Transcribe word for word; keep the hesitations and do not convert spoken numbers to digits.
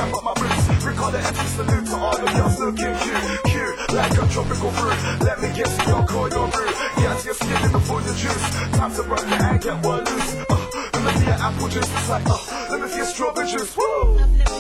strap up my boots. Ricardo empty salute to all the girls looking cute, cute like a tropical fruit. Let me guess, you'll call your root. Yeah, it's your skin in the full of juice. Time to run it and get one loose. Uh, let me see your apple juice. It's like, uh, let me see your strawberry juice. Woo!